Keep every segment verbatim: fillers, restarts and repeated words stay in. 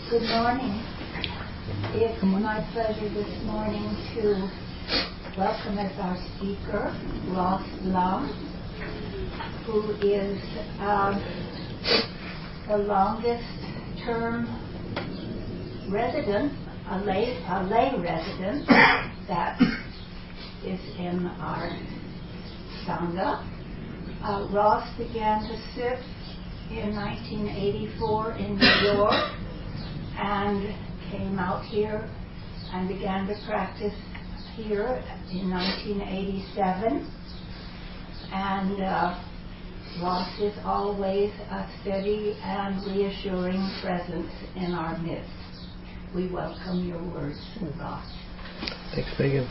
Good morning. It's my pleasure this morning to welcome as our speaker Ross Lum, who is um, the longest term resident, a lay, a lay resident that is in our Sangha. Uh, Ross began to sit in nineteen eighty-four in New York and came out here and began to practice here in nineteen eighty-seven. And uh, Ross is always a steady and reassuring presence in our midst. We welcome your words, Ross. Thanks, Megan.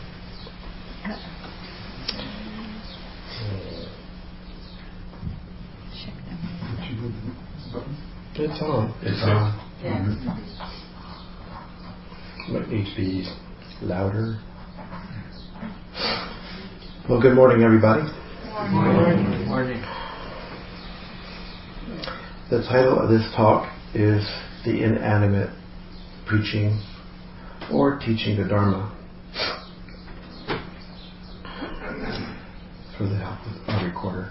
It's on. It's on. Yeah. Might need to be louder. Well, good morning, everybody. Good morning. Good morning. The title of this talk is The Inanimate Preaching or Teaching the Dharma. For the help of our recorder.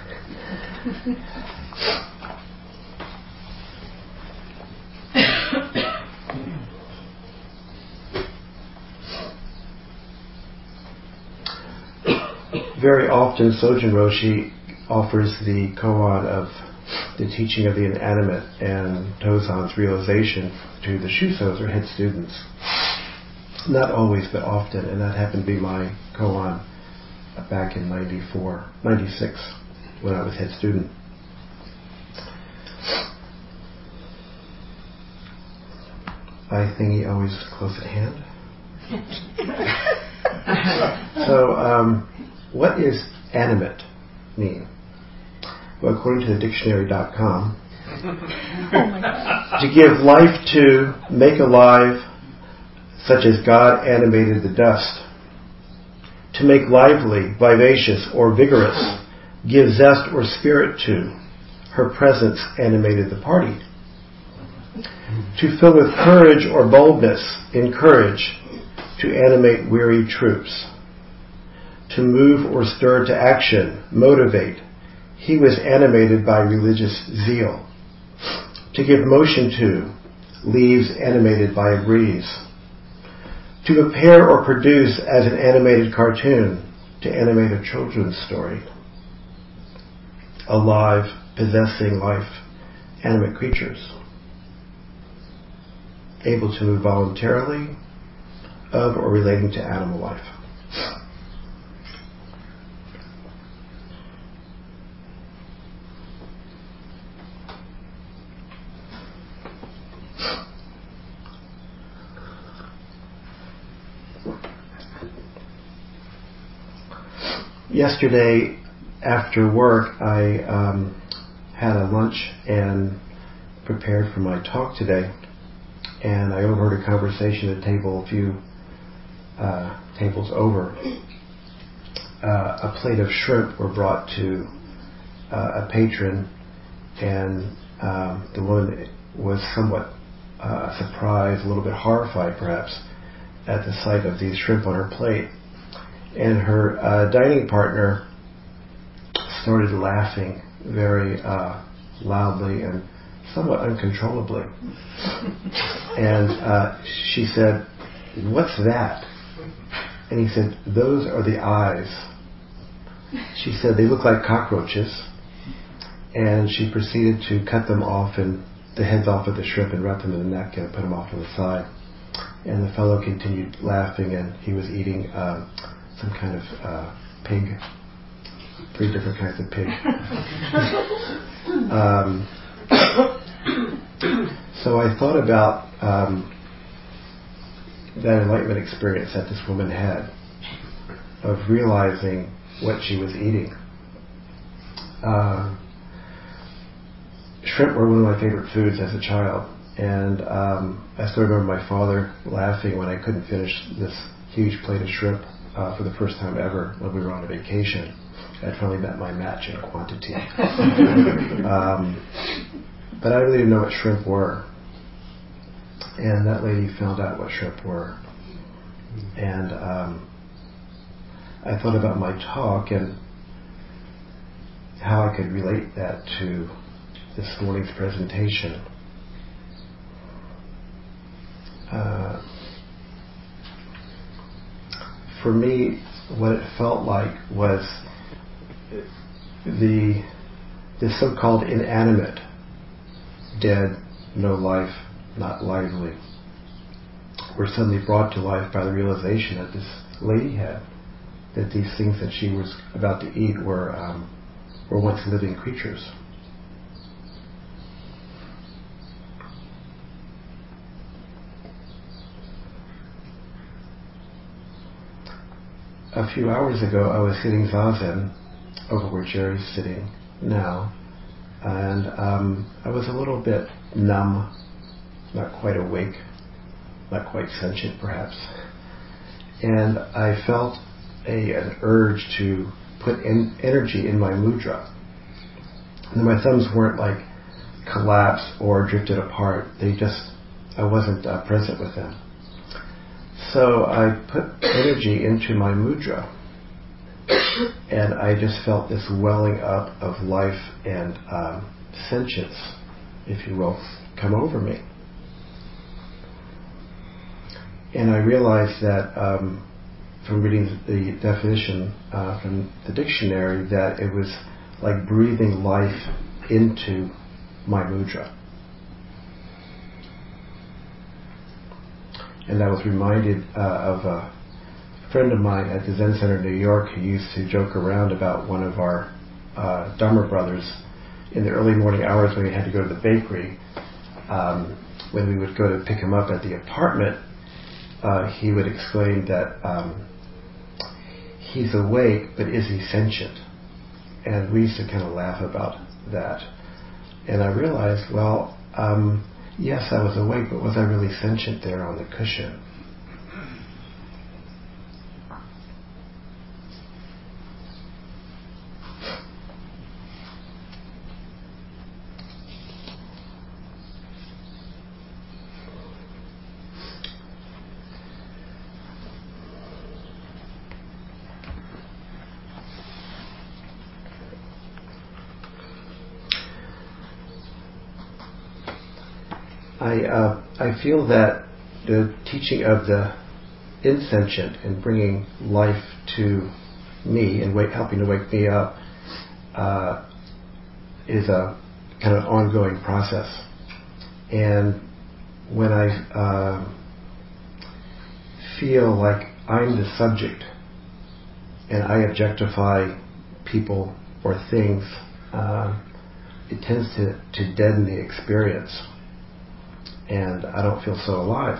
Very often Sojun Roshi offers the koan of the teaching of the inanimate and Tozan's realization to the Shusos or head students. Not always, but often, and that happened to be my koan back in ninety-four, ninety-six, when I was head student. My thingy always close at hand. So, um, what is animate mean? Well, according to the dictionary dot com, to give life to, make alive, such as God animated the dust. To make lively, vivacious, or vigorous, give zest or spirit to. Her presence animated the party. To fill with courage or boldness, encourage, to animate weary troops. To move or stir to action, motivate. He was animated by religious zeal. To give motion to, leaves animated by a breeze. To prepare or produce as an animated cartoon, to animate a children's story. Alive, possessing life, animate creatures. Able to move voluntarily, of or relating to animal life. Yesterday, after work, I um, had a lunch and prepared for my talk today, and I overheard a conversation at a table a few uh, tables over. Uh, a plate of shrimp were brought to uh, a patron, and um, the woman was somewhat uh, surprised, a little bit horrified perhaps, at the sight of these shrimp on her plate. And her uh, dining partner started laughing very uh, loudly and somewhat uncontrollably. And uh, she said, "What's that?" And he said, "Those are the eyes." She said, "They look like cockroaches." And she proceeded to cut them off and the heads off of the shrimp and wrap them in the neck and put them off to the side. And the fellow continued laughing, and he was eating uh, some kind of uh, pig, three different kinds of pig. um, so I thought about um, that enlightenment experience that this woman had of realizing what she was eating. Uh, shrimp were one of my favorite foods as a child, and um, I still remember my father laughing when I couldn't finish this huge plate of shrimp uh, for the first time ever when we were on a vacation. I'd finally met my match in quantity. um, but I really didn't know what shrimp were. And that lady found out what shrimp were. And um, I thought about my talk and how I could relate that to this morning's presentation. Uh, for me, what it felt like was the the so-called inanimate, dead, no life, not lively, were suddenly brought to life by the realization that this lady had, that these things that she was about to eat were um, were once living creatures. A few hours ago, I was sitting zazen over where Jerry's sitting now, and um, I was a little bit numb, not quite awake, not quite sentient perhaps, and I felt a, an urge to put in energy in my mudra. And my thumbs weren't like collapsed or drifted apart, they just, I wasn't uh, present with them. So I put energy into my mudra, and I just felt this welling up of life and um, sentience, if you will, come over me. And I realized that um, from reading the definition uh, from the dictionary that it was like breathing life into my mudra. And I was reminded uh, of a friend of mine at the Zen Center in New York who used to joke around about one of our uh, Dharma brothers in the early morning hours when he had to go to the bakery. Um, when we would go to pick him up at the apartment, uh, he would exclaim that um, he's awake, but is he sentient? And we used to kind of laugh about that. And I realized, well, um, yes, I was awake, but was I really sentient there on the cushion? I uh, I feel that the teaching of the insentient and bringing life to me and wake, helping to wake me up uh, is a kind of ongoing process. And when I uh, feel like I'm the subject and I objectify people or things, uh, it tends to, to deaden the experience. And I don't feel so alive.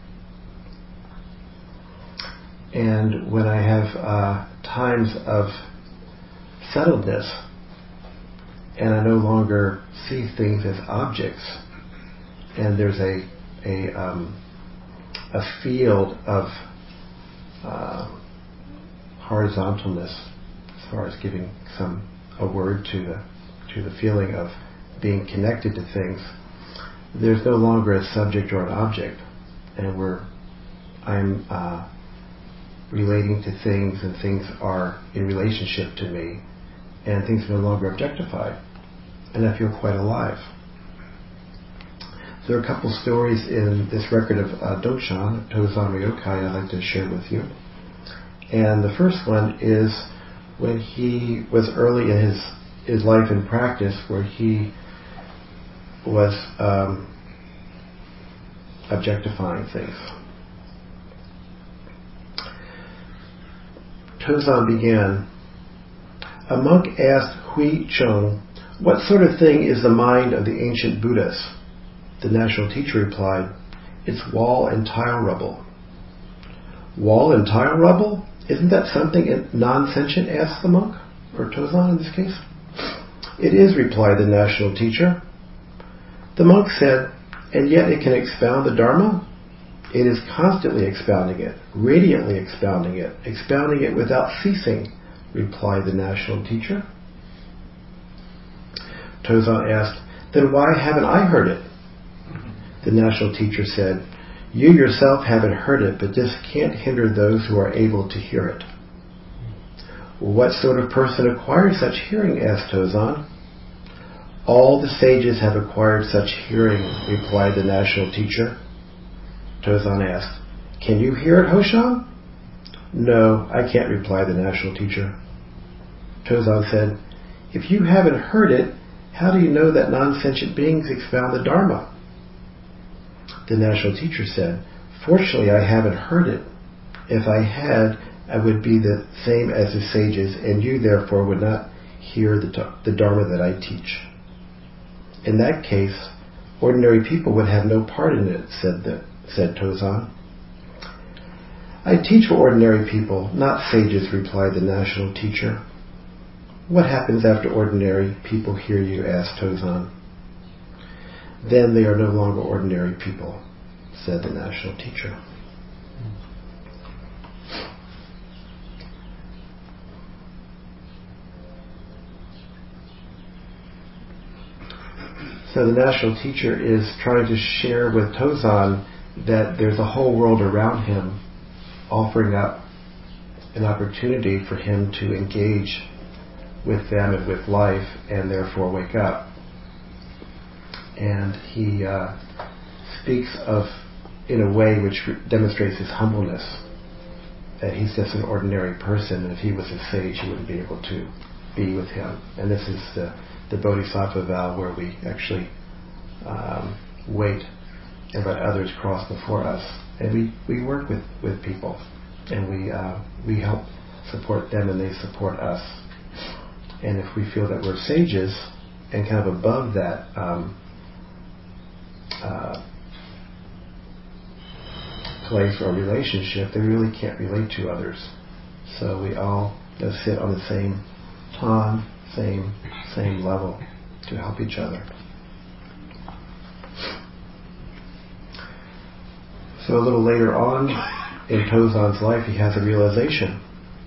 And when I have uh, times of settledness, and I no longer see things as objects, and there's a a um, a field of uh, horizontalness, as far as giving some a word to the to the feeling of being connected to things. There's no longer a subject or an object, and we're I'm uh, relating to things, and things are in relationship to me, and things are no longer objectified, and I feel quite alive. There are a couple stories in this record of uh, Dogen, Tozan Ryokai, I'd like to share with you. And the first one is when he was early in his, his life and practice, where he was um, objectifying things. Tozan began, a monk asked Hui Chung, what sort of thing is the mind of the ancient Buddhas? The national teacher replied, it's wall and tile rubble. Wall and tile rubble? Isn't that something non-sentient? Asked the monk, or Tozan in this case. It is, replied the national teacher. The monk said, and yet it can expound the Dharma? It is constantly expounding it, radiantly expounding it, expounding it without ceasing, replied the national teacher. Tozan asked, then why haven't I heard it? The national teacher said, "You yourself haven't heard it, but this can't hinder those who are able to hear it." "Well, what sort of person acquires such hearing?" asked Tozan. "All the sages have acquired such hearing," replied the national teacher. Tozan asked, "Can you hear it, Hoshan?" "No, I can't," replied the national teacher. Tozan said, "If you haven't heard it, how do you know that non-sentient beings expound the Dharma?" The national teacher said, "Fortunately, I haven't heard it. If I had, I would be the same as the sages, and you therefore would not hear the, the Dharma that I teach." "In that case, ordinary people would have no part in it," said, the, said Tozan. "I teach for ordinary people, not sages," replied the national teacher. "What happens after ordinary people hear you?" asked Tozan. "Then they are no longer ordinary people," said the national teacher. So the national teacher is trying to share with Tozan that there's a whole world around him offering up an opportunity for him to engage with them and with life and therefore wake up. And he uh, speaks of, in a way which demonstrates his humbleness, that he's just an ordinary person, and if he was a sage he wouldn't be able to be with him. And this is the the Bodhisattva vow, where we actually um, wait and let others cross before us, and we, we work with, with people, and we uh, we help support them, and they support us. And if we feel that we're sages and kind of above that um, uh, place or relationship, they really can't relate to others. So we all you know, sit on the same ton, same same level to help each other. So a little later on in Tozan's life, he has a realization.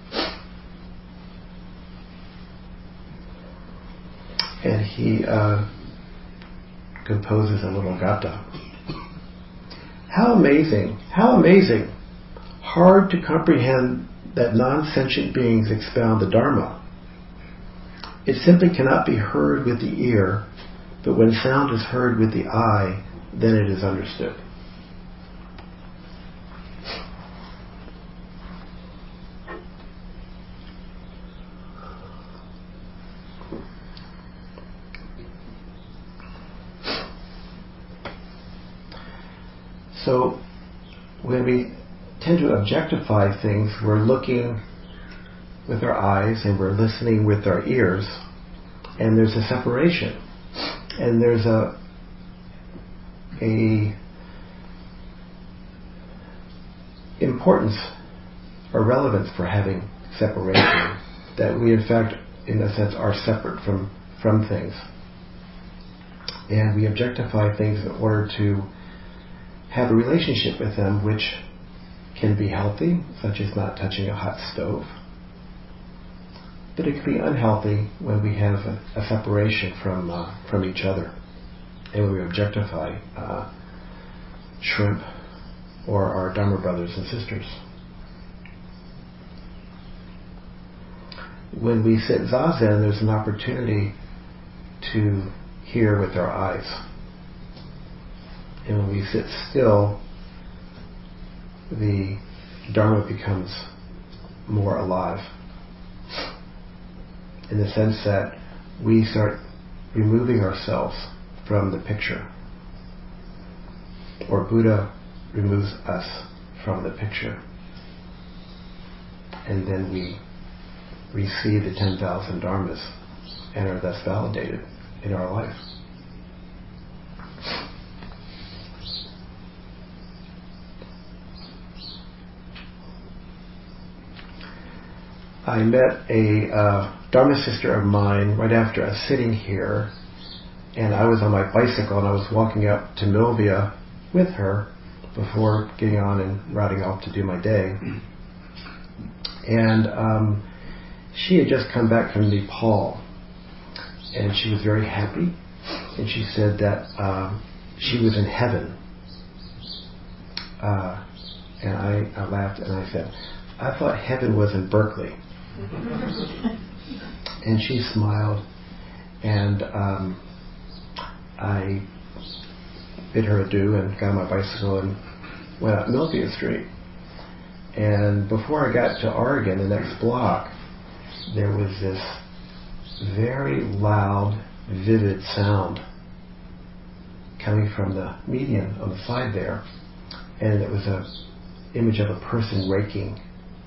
And he uh, composes a little gatha. How amazing, how amazing. Hard to comprehend that non-sentient beings expound the Dharma. It simply cannot be heard with the ear, but when sound is heard with the eye, then it is understood. So, when we tend to objectify things, we're looking with our eyes and we're listening with our ears, and there's a separation, and there's a a importance or relevance for having separation, that we in fact in a sense are separate from from things, and we objectify things in order to have a relationship with them which can be healthy, such as not touching a hot stove. But it can be unhealthy when we have a, a separation from uh, from each other, and when we objectify uh, shrimp or our Dharma brothers and sisters. When we sit zazen, there's an opportunity to hear with our eyes, and when we sit still, the Dharma becomes more alive, in the sense that we start removing ourselves from the picture, or Buddha removes us from the picture, and then we receive the ten thousand dharmas and are thus validated in our life. I met a uh, Dharma sister of mine right after I was sitting here, and I was on my bicycle and I was walking up to Milvia with her before getting on and riding off to do my day. And um, she had just come back from Nepal, and she was very happy, and she said that um, she was in heaven uh, and I, I laughed and I said, I thought heaven was in Berkeley. And she smiled, and um, I bid her adieu and got on my bicycle and went up Milpitas Street. And before I got to Oregon, the next block, there was this very loud, vivid sound coming from the median on the side there, and it was a image of a person raking,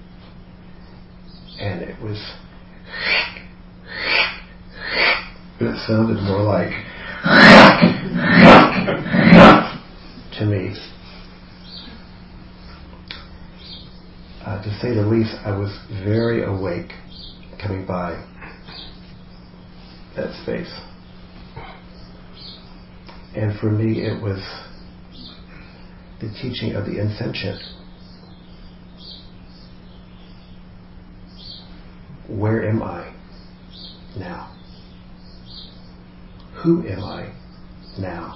and it was it sounded more like to me. Uh, to say the least, I was very awake coming by that space. And for me, it was the teaching of the insentient. Where am I now? Who am I now?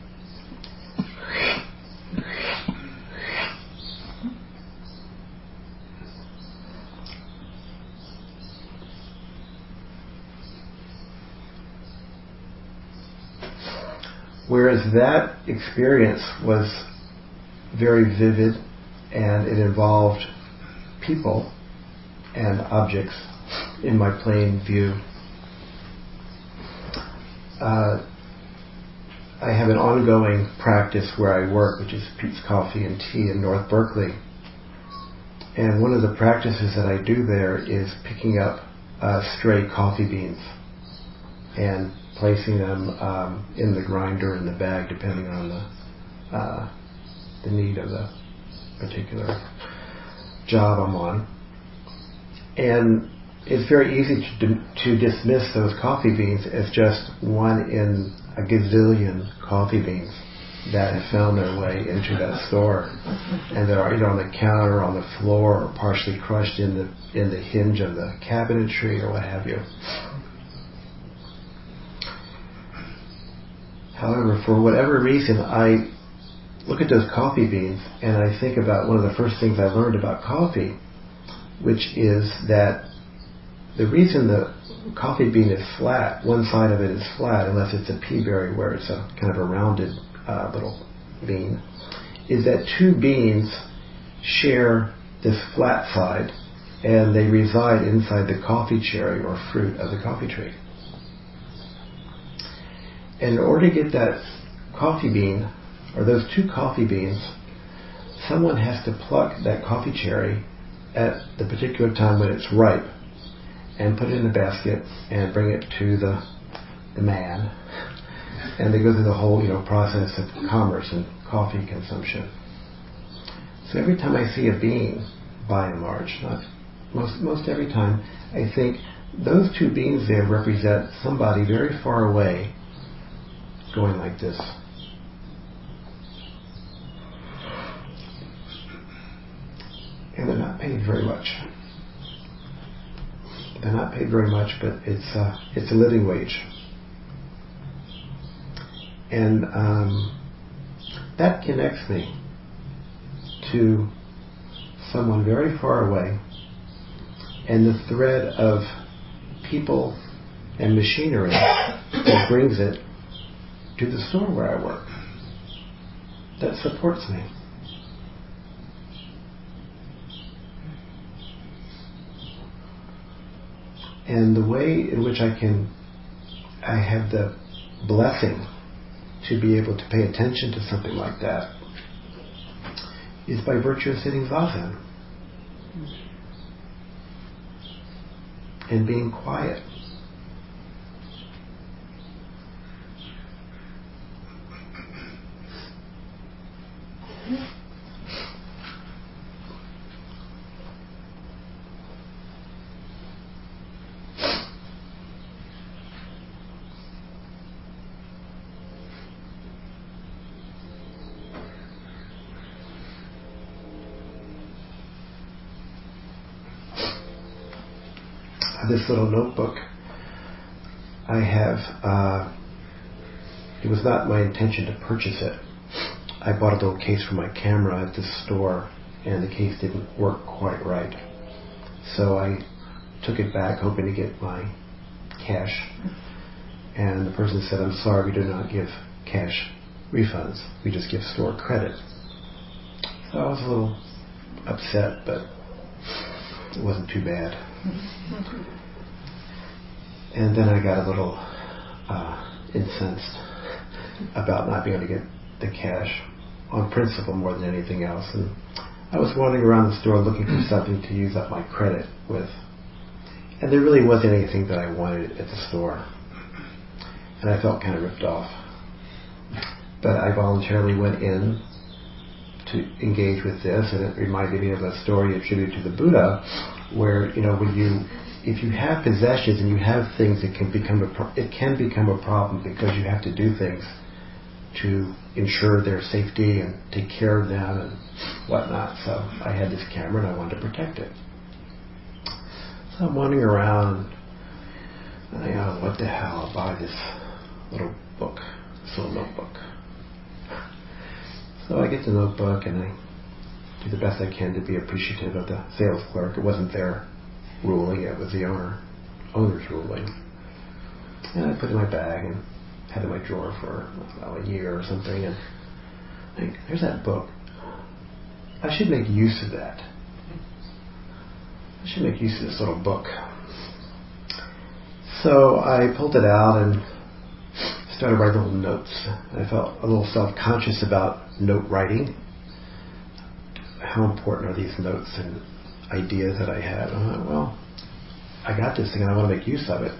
Whereas that experience was very vivid and it involved people and objects in my plain view. Uh, I have an ongoing practice where I work, which is Pete's Coffee and Tea in North Berkeley. And one of the practices that I do there is picking up uh, stray coffee beans and placing them um, in the grinder in the bag, depending on the uh, the need of the particular job I'm on. And it's very easy to, to dismiss those coffee beans as just one in a gazillion coffee beans that have found their way into that store, and they're either on the counter, on the floor, or partially crushed in the in the hinge of the cabinetry or what have you. However, for whatever reason, I look at those coffee beans and I think about one of the first things I learned about coffee, which is that the reason the coffee bean is flat, one side of it is flat, unless it's a pea berry where it's a kind of a rounded uh, little bean, is that two beans share this flat side and they reside inside the coffee cherry or fruit of the coffee tree. And in order to get that coffee bean, or those two coffee beans, someone has to pluck that coffee cherry at the particular time when it's ripe and put it in a basket and bring it to the the man. And they go through the whole, you know, process of commerce and coffee consumption. So every time I see a bean, by and large, not most most every time, I think those two beans there represent somebody very far away going like this. And they're not paid very much. They're not paid very much, but it's uh, it's a living wage. And um, that connects me to someone very far away, and the thread of people and machinery that brings it to the store where I work. That supports me. And the way in which I can, I have the blessing to be able to pay attention to something like that is by virtue of sitting zazen and being quiet. This little notebook I have, uh, it was not my intention to purchase it I bought a little case for my camera at the store, and the case didn't work quite right. So I took it back, hoping to get my cash. And the person said, "I'm sorry, we do not give cash refunds. We just give store credit." So I was a little upset, but it wasn't too bad. And then I got a little uh, incensed about not being able to get the cash on principle more than anything else. And I was wandering around the store looking for something to use up my credit with. And there really wasn't anything that I wanted at the store. And I felt kind of ripped off. But I voluntarily went in to engage with this, and it reminded me of a story attributed to the Buddha, where, you know, when you, if you have possessions and you have things, it can become a pro- it can become a problem because you have to do things to ensure their safety and take care of them and whatnot. So I had this camera and I wanted to protect it. So I'm wandering around, and I go, what the hell? I'll buy this little book, this little notebook. So I get the notebook and I do the best I can to be appreciative of the sales clerk. It wasn't their ruling, it was the owner, owner's ruling. And I put it in my bag and had it in my drawer for well, a year or something. And I think, there's that book. I should make use of that. I should make use of this little book. So I pulled it out and started writing little notes. I felt a little self-conscious about note writing. How important are these notes and ideas that I had? I thought, well, I got this thing and I want to make use of it.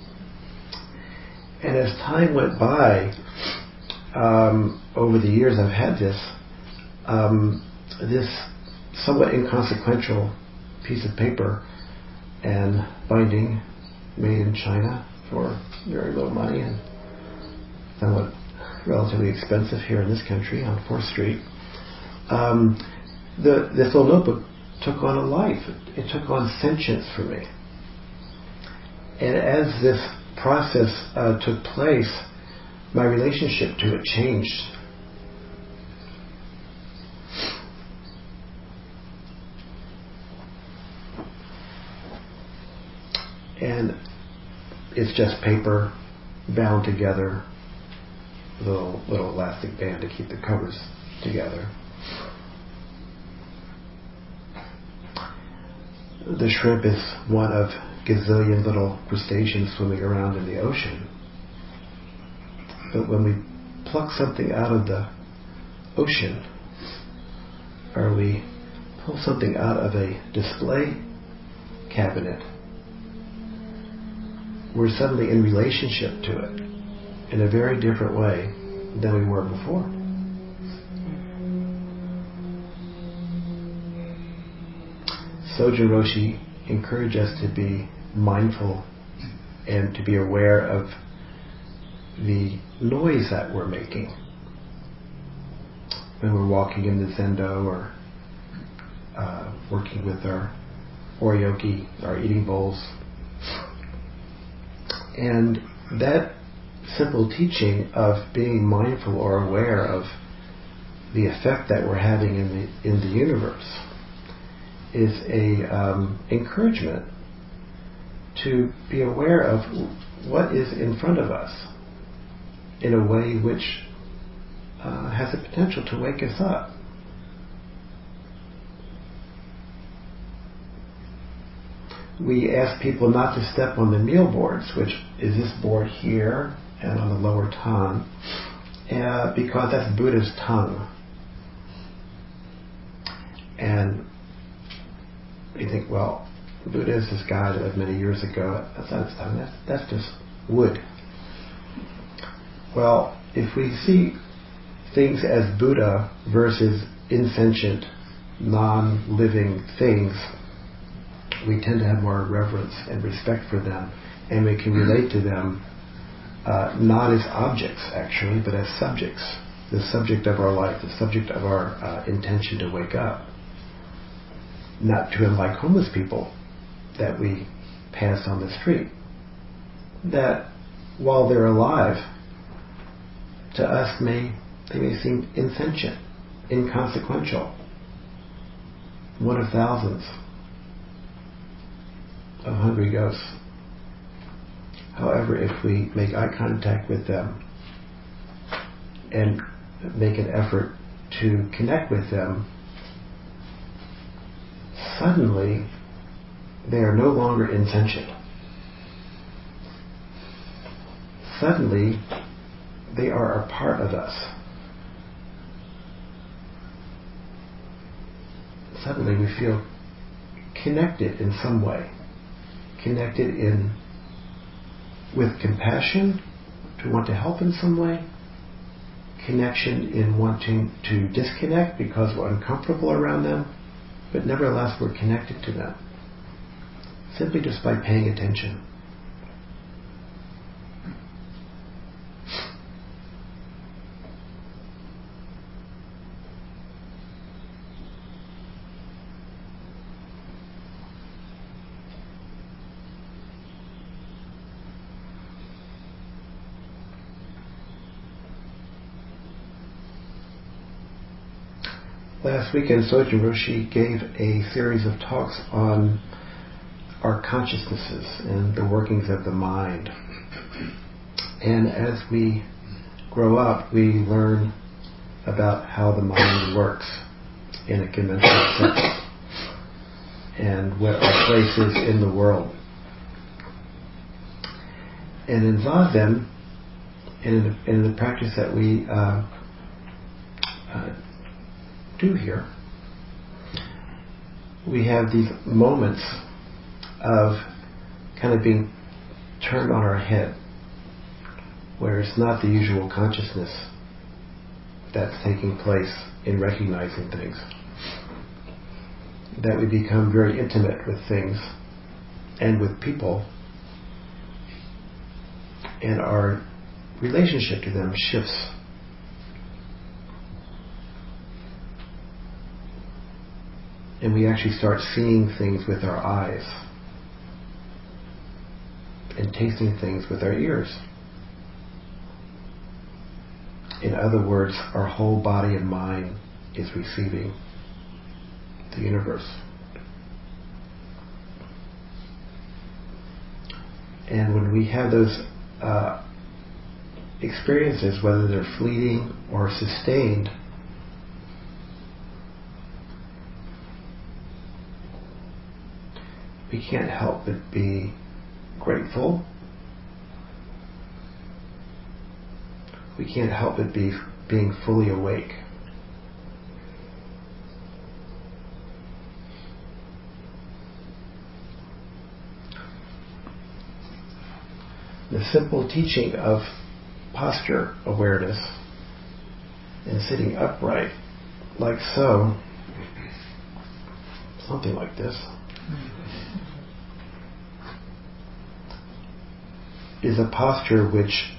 And as time went by, um, over the years I've had this, um, this somewhat inconsequential piece of paper and binding made in China for very little money and somewhat relatively expensive here in this country on fourth Street. Um, the, this little notebook took on a life. It, it took on sentience for me. And as this process uh, took place, my relationship to it changed. And it's just paper bound together, little little elastic band to keep the covers together. The shrimp is one of gazillion little crustaceans swimming around in the ocean. But when we pluck something out of the ocean, or we pull something out of a display cabinet, we're suddenly in relationship to it in a very different way than we were before. Sojun Roshi encouraged us to be mindful and to be aware of the noise that we're making when we're walking in the Zendo or uh, working with our oryoki, our eating bowls. And that simple teaching of being mindful or aware of the effect that we're having in the in the universe is a um, encouragement to be aware of what is in front of us in a way which uh, has the potential to wake us up. We ask people not to step on the meal boards, which is this board here and on the lower tan, uh, because that's Buddha's tongue. And you think, well, Buddha is this guy that lived many years ago. That's not his tongue. That's, that's just wood. Well, if we see things as Buddha versus insentient, non-living things, we tend to have more reverence and respect for them, and we can relate to them uh, not as objects, actually, but as subjects. The subject of our life, the subject of our uh, intention to wake up. Not to unlike homeless people that we pass on the street. That, while they're alive, to us may They may seem insentient, inconsequential, one of thousands of hungry ghosts. However, if we make eye contact with them and make an effort to connect with them, suddenly they are no longer insentient. Suddenly they are a part of us. Suddenly we feel connected in some way. Connected in with compassion, to want to help in some way. Connection in wanting to disconnect because we're uncomfortable around them, but nevertheless we're connected to them. Simply just by paying attention. Last weekend, Sojun Roshi gave a series of talks on our consciousnesses and the workings of the mind. And as we grow up, we learn about how the mind works in a conventional sense and what our place is in the world. And in Zazen, and in the, in the practice that we uh, uh, do here, we have these moments of kind of being turned on our head, where it's not the usual consciousness that's taking place in recognizing things. That we become very intimate with things and with people, and our relationship to them shifts. And we actually start seeing things with our eyes and tasting things with our ears. In other words, our whole body and mind is receiving the universe. And when we have those uh, experiences, whether they're fleeting or sustained, we can't help but be grateful. We can't help but be being fully awake. The simple teaching of posture awareness and sitting upright, like so, something like this, is a posture which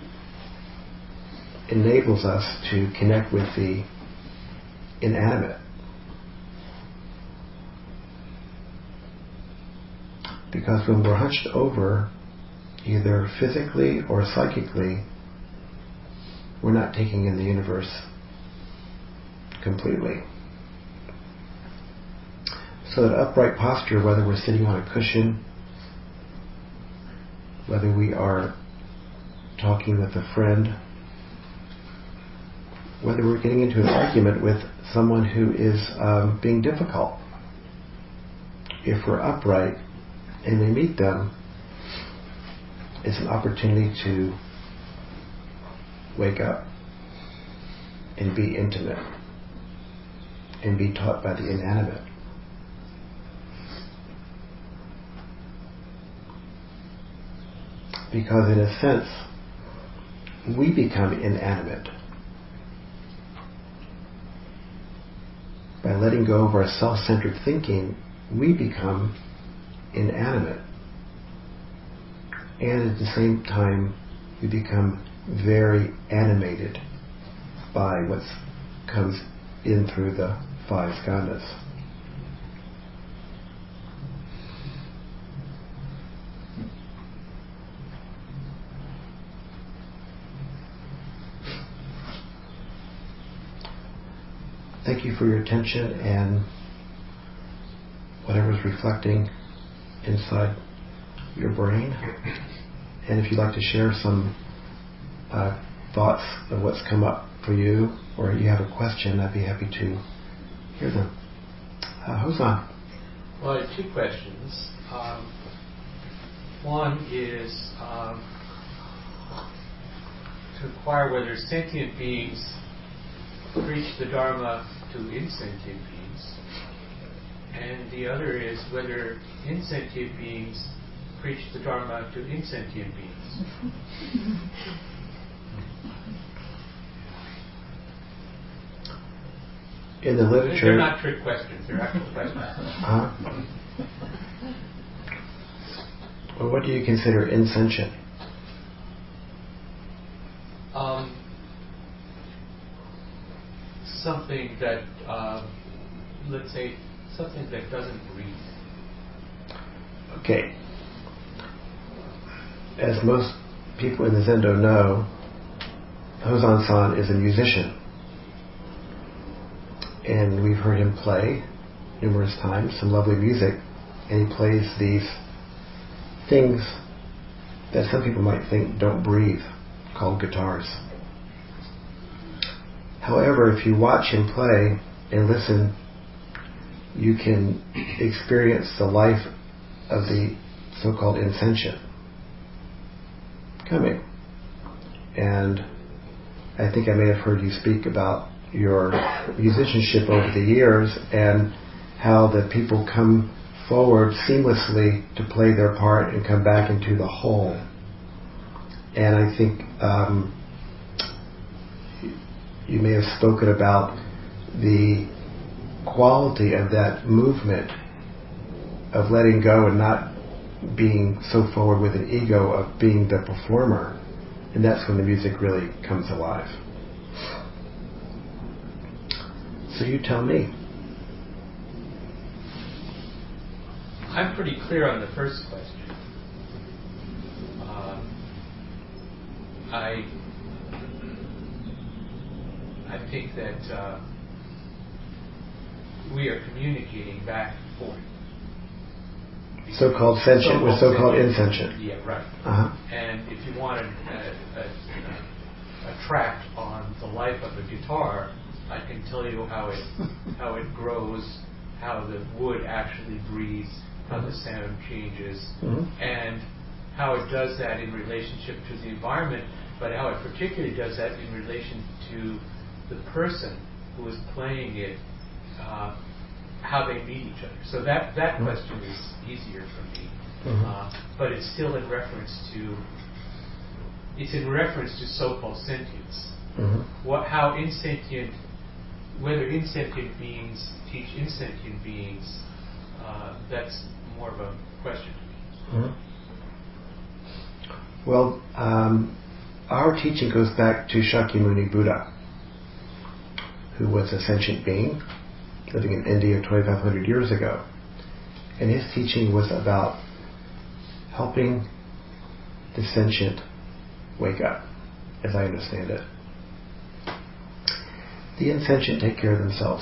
enables us to connect with the inanimate. Because when we're hunched over, either physically or psychically, we're not taking in the universe completely. So that upright posture, whether we're sitting on a cushion, whether we are talking with a friend, whether we're getting into an argument with someone who is um, being difficult, if we're upright and we meet them, it's an opportunity to wake up and be intimate and be taught by the inanimate. Because in a sense, we become inanimate by letting go of our self-centered thinking. We become inanimate, and at the same time we become very animated by what comes in through the five skandhas. thank you for your attention and whatever's reflecting inside your brain. And if you'd like to share some uh, thoughts of what's come up for you, or you have a question, I'd be happy to hear them. Uh, Hosan. Well, I have two questions. Um, one is um, to inquire whether sentient beings preach the Dharma to insentient beings, and the other is whether insentient beings preach the Dharma to insentient beings. In the literature... They're not trick questions, they're actual questions. Uh-huh. Well, what do you consider insentient? Um, something that, uh, let's say, something that doesn't breathe. Okay. As most people in the Zendo know, Hosan-san is a musician. And we've heard him play numerous times, some lovely music, and he plays these things that some people might think don't breathe, called guitars. However, if you watch him play and listen, you can experience the life of the so-called insentient coming. And I think I may have heard you speak about your musicianship over the years and how the people come forward seamlessly to play their part and come back into the whole. And I think um, you may have spoken about the quality of that movement of letting go and not being so forward with an ego of being the performer. And that's when the music really comes alive. So you tell me. I'm pretty clear on the first question. Uh, I I think that uh, we are communicating back and forth. So-called sentient so-called with so-called sentient. insentient. Yeah, right. Uh-huh. And if you want a, a, a, a tract on the life of a guitar, I can tell you how it how it grows, how the wood actually breathes, how the sound changes, mm-hmm. and how it does that in relationship to the environment, but how it particularly does that in relation to the person who is playing it, uh, how they meet each other. So that, that mm-hmm. question is easier for me, mm-hmm. uh, but it's still in reference to it's in reference to so-called sentience. Mm-hmm. What how insentient whether insentient beings teach insentient beings, uh, that's more of a question to me. Mm-hmm. Well, um, our teaching goes back to Shakyamuni Buddha, who was a sentient being living in India twenty-five hundred years ago. And his teaching was about helping the sentient wake up, as I understand it. The insentient take care of themselves.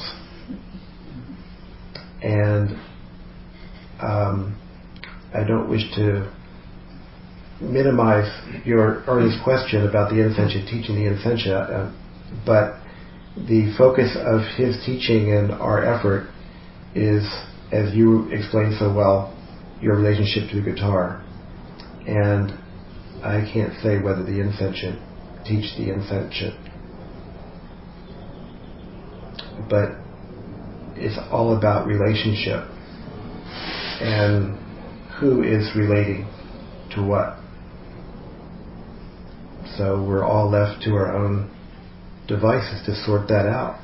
And um, I don't wish to minimize your earliest question about the insentient teaching the insentient, uh, but the focus of his teaching and our effort is, as you explained so well, your relationship to the guitar. And I can't say whether the insentient teach the insentient, but it's all about relationship and who is relating to what. So we're all left to our own devices to sort that out.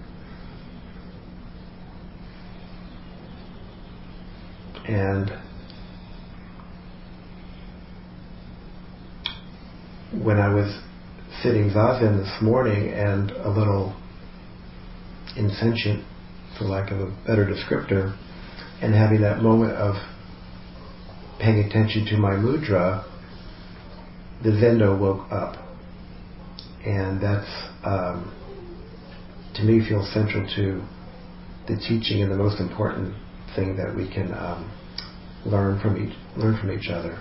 And when I was sitting zazen this morning and a little insentient, for lack of a better descriptor, and having that moment of paying attention to my mudra, the Zendo woke up. And that's um, to me, feels central to the teaching and the most important thing that we can um, learn from each learn from each other.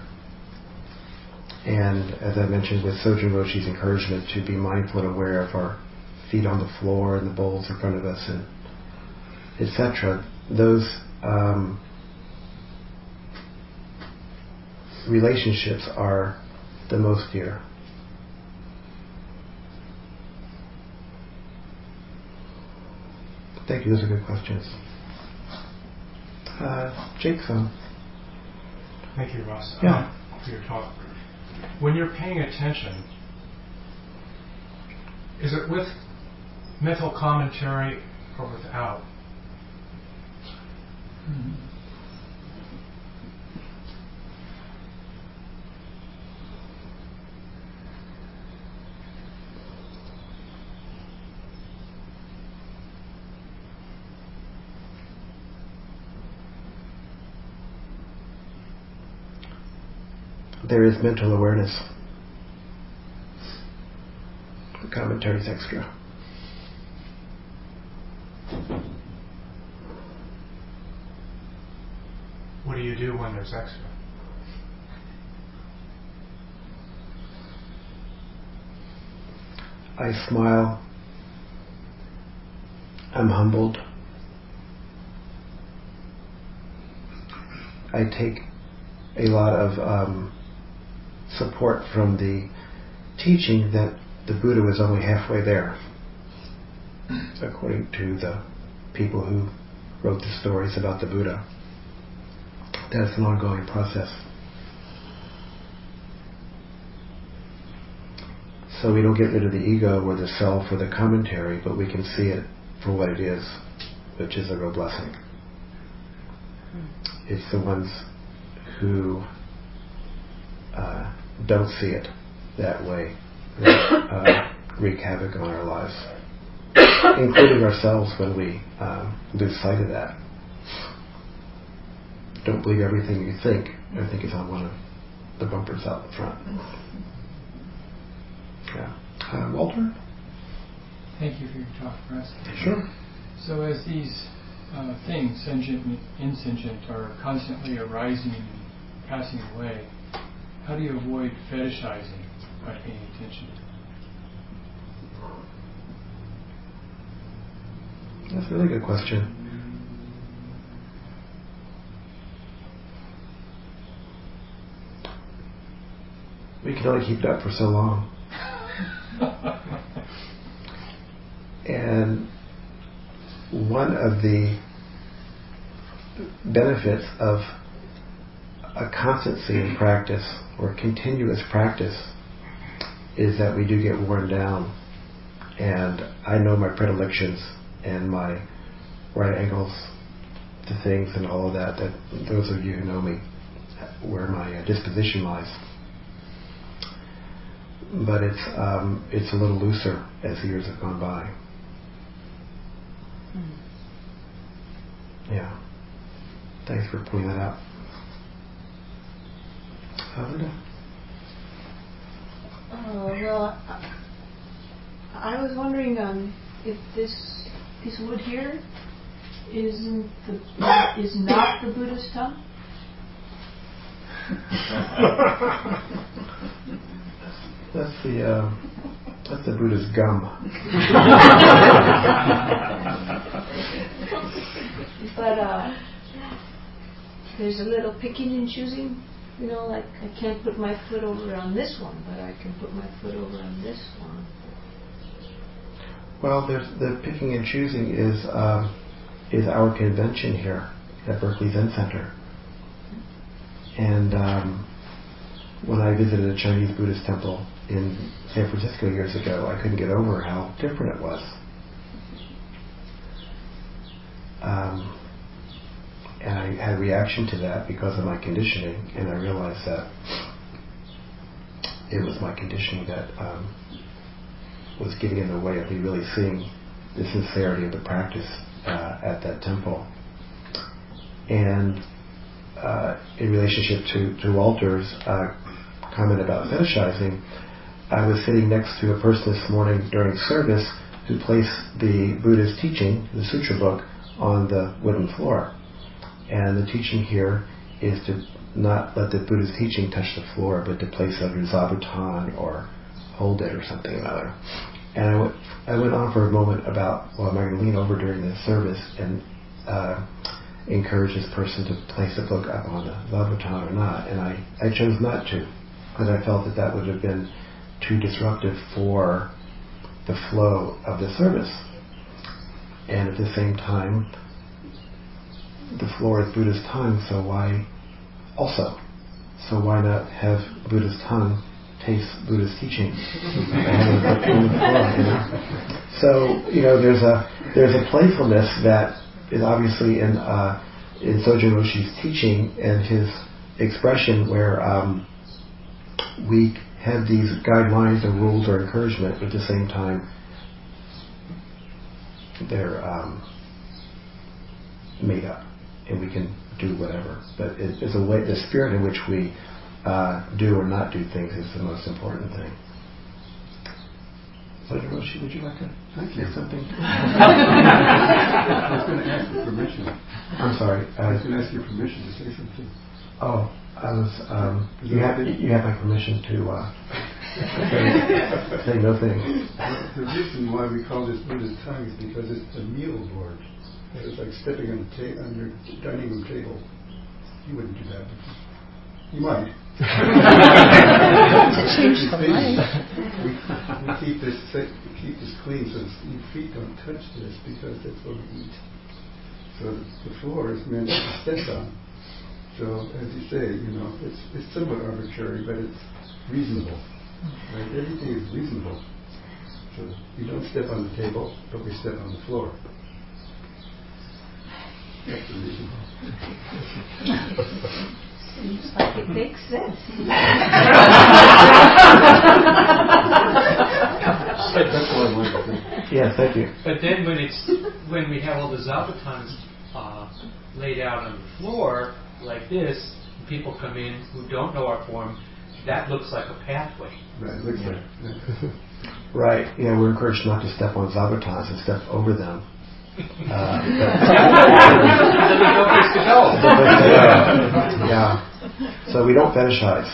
And as I mentioned, with Sojun Roshi's encouragement to be mindful and aware of our feet on the floor and the bowls in front of us, and et cetera, those um, relationships are the most dear. Thank you. Those are good questions. Uh, Jake's on. Thank you, Ross, Yeah. um, for your talk. When you're paying attention, is it with mental commentary or without? Mm-hmm. There is mental awareness. The commentary's extra. What do you do when there's extra? I smile. I'm humbled. I take a lot of um, support from the teaching that the Buddha was only halfway there, according to the people who wrote the stories about the Buddha. That's an ongoing process. So we don't get rid of the ego or the self or the commentary, but we can see it for what it is, which is a real blessing. It's the ones who uh, don't see it that way that uh, wreak havoc on our lives, including ourselves when we um, lose sight of that. Don't believe everything you think, I think is on one of the bumpers out in front. Yeah. Uh, Walter? Thank you for your talk, Russ. Sure. So as these uh, things, sentient and insentient, are constantly arising and passing away, how do you avoid fetishizing by paying attention? That's a really good question. We can only keep it up for so long. And one of the benefits of a constancy in practice or continuous practice is that we do get worn down. And I know my predilections and my right angles to things and all of that, that those of you who know me, where my uh, disposition lies. But it's um, it's a little looser as the years have gone by. Mm. Yeah. Thanks for pointing that out. Uh, Linda? Uh, well, I, I was wondering um, if this this wood here isn't the is not the Buddha's tongue. That's the uh, that's the Buddha's gum. But uh, there's a little picking and choosing. You know, like I can't put my foot over on this one, but I can put my foot over on this one. Well, there's the picking and choosing is um, is our convention here at Berkeley Zen Center. And um, when I visited a Chinese Buddhist temple in San Francisco years ago, I couldn't get over how different it was. Um, and I had a reaction to that because of my conditioning, and I realized that it was my conditioning that um, was getting in the way of me really seeing the sincerity of the practice uh, at that temple. And uh, in relationship to, to Walter's uh, comment about fetishizing, I was sitting next to a person this morning during service to place the Buddha's teaching, the sutra book, on the wooden floor. And the teaching here is to not let the Buddha's teaching touch the floor, but to place it under zabuton or hold it or something or another. And I went, I went on for a moment about, well, am I going to lean over during the service and uh, encourage this person to place the book up on the zabuton or not? And I, I chose not to, because I felt that that would have been too disruptive for the flow of the service. And at the same time, the floor is Buddha's tongue, so why also? So why not have Buddha's tongue taste Buddha's teaching? on the floor, you know? So, you know, there's a there's a playfulness that is obviously in uh, in Sojun Roshi's teaching and his expression, where um, we have these guidelines or rules or encouragement, but at the same time they're um, made up, and we can do whatever. But it, it's a way, the spirit in which we uh, do or not do things is the most important thing. Sojun Roshi, would you like to say something? I was going to ask for permission. I'm sorry. I was going to ask your permission to say something. Oh, I was. Um, you have you have my permission to uh, say, say no things. Well, the reason why we call this Buddha's tongue is because it's a meal board. It's like stepping on, the ta- on your dining room table. You wouldn't do that, would you? You might. To change the light. We, we keep this we keep this clean so your feet don't touch this, because that's what we eat. So the floor is meant to step on. So as you say, you know, it's it's somewhat arbitrary, but it's reasonable. Right? Everything is reasonable. So we don't step on the table, but we step on the floor. That's reasonable. Seems like it makes sense. That's what I wanted to think. Yes, thank you. But then when it's when we have all the zabutons uh, laid out on the floor like this, people come in who don't know our form, that looks like a pathway. Right, looks like. Yeah. Right. Yeah, we're encouraged not to step on zabutons and step over them. Uh, There's no place to go. Yeah. So we don't fetishize.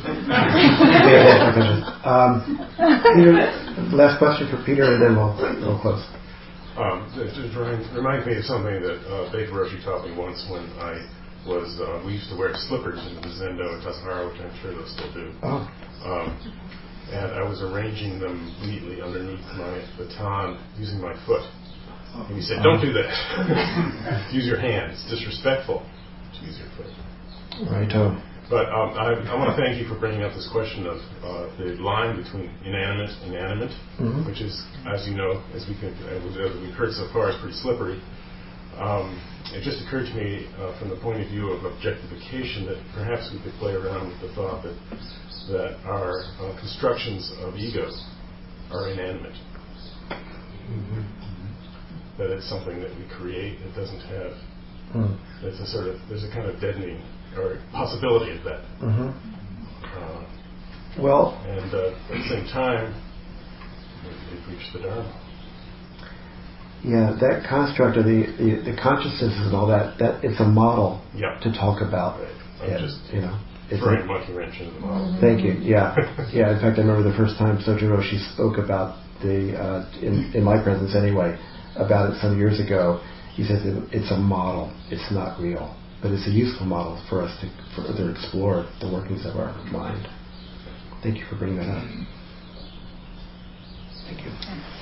um, Peter, last question for Peter, and then we'll, we'll close. Um, it just reminds me of something that uh, Dave Roshi taught me once when I was, uh, we used to wear slippers in the Zendo at Tassajara, which I'm sure they'll still do. Oh. Um, and I was arranging them neatly underneath my baton using my foot. And he said, don't do that. Use your hands. It's disrespectful to use your foot. Right. Oh. But um, I, I want to thank you for bringing up this question of uh, the line between inanimate and animate, mm-hmm. which is, as you know, as, we can, as we've heard so far, is pretty slippery. Um, it just occurred to me uh, from the point of view of objectification that perhaps we could play around with the thought that, that our uh, constructions of ego are inanimate. Mm-hmm. That it's something that we create. It doesn't have. Mm. It's a sort of. There's a kind of deadening or possibility of that. Mm-hmm. Uh, well. And uh, at the same time, we preach the Dharma. Yeah, that construct of the, the the consciousness and all that. That it's a model yeah. to talk about. Right. I'm yeah, just you know. throwing a monkey wrench into the model. Thank you. Yeah. Yeah. In fact, I remember the first time Sojun Roshi spoke about the uh, in in my presence anyway. About it some years ago, he says it, it's a model. It's not real, but it's a useful model for us to further explore the workings of our mind. Thank you for bringing that up. Thank you.